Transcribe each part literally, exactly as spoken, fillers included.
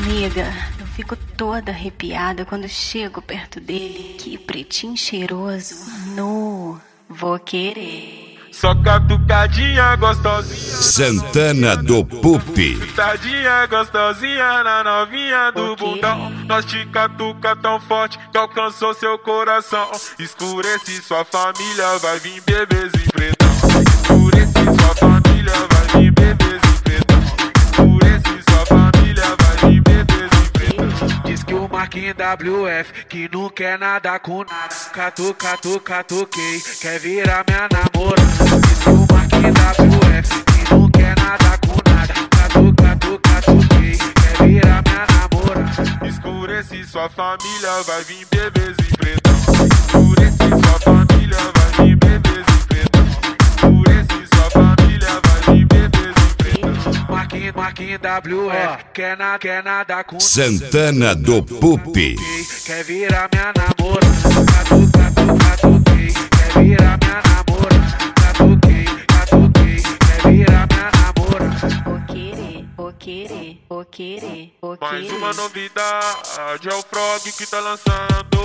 Amiga, eu fico toda arrepiada quando chego perto dele. Que pretinho cheiroso. Nu, vou querer. Só catucadinha gostosinha. Santana do Pupi. Tadinha gostosinha na novinha do Okay. bundão. Nós te catuca tão forte que alcançou seu coração. Escurece sua família, vai vir bebezinho pretão. Escurece sua família, vai vir bebezinho pretão. Escurece sua família, vai vir bebezinho pretão. Diz que o Marquinhos W F que não quer nada com nada. Catu, catu, catuquei, quer virar minha namorada. Diz que o Marquinhos W F que não quer nada com nada. Catu, catu, catuquei, quer virar minha namorada. Escurece sua família, vai vir bebezinho pretão. Escurece sua família, vai vir bebezinho pretão. Escurece sua família, vai vir bebezinho pretão. Marquinhos, Marquinhos W F quer, na, quer nada com Santana do Pupi. quer virar minha namorada. Catu, catu, catuquei, quer virar minha namorada. Catuquei, catuquei, quer virar minha namorada. Vou querer, vou querer, vou querer, vou querer. Mais uma novidade, é o Frog que tá lançando.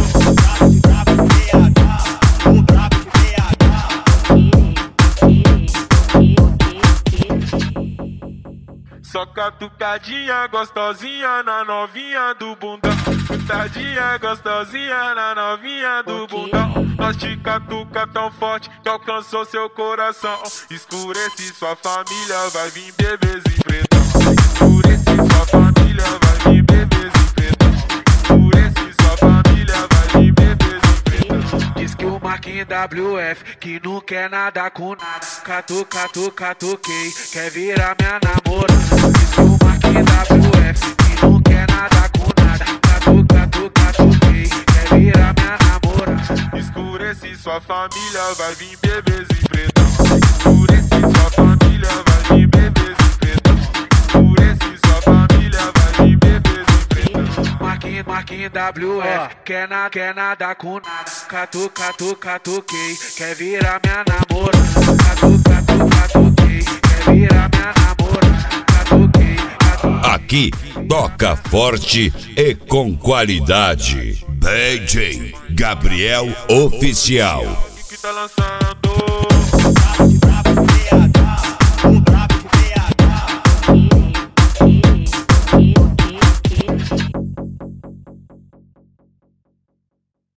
Só catucadinha gostosinha na novinha do bundão. Tadinha gostosinha na novinha do Okay. bundão. Nós te catuca tão forte que alcançou seu coração. Escurece sua família, vai vir bebezinho pretão. Escurece sua família, vai vir bebezinho pretão. Escurece sua família, vai vir bebezinho pretão. Diz que o Marquinhos W F que não quer nada com nada. Catu, catu, catuquei, quer virar minha namorada. Diz que o Marquinhos W F que não quer nada com nada. Catu, catu, catuquei, quer virar minha namorada. Escurece sua família, vai vir bebezinho pretão. Escurece sua família, vai vir bebezinho pretão. Escurece sua família, vai vir bebezinho pretão. Marquinhos, Marquinhos W F quer, na, quer nada com nada. Catu, catu, catuquei, quer virar minha namorada. Catu, catu, catuquei, quer virar minha namorada. Catuquei, catuquei. Aqui toca forte e com qualidade. D J Gabriel Oficial. Que tá lançando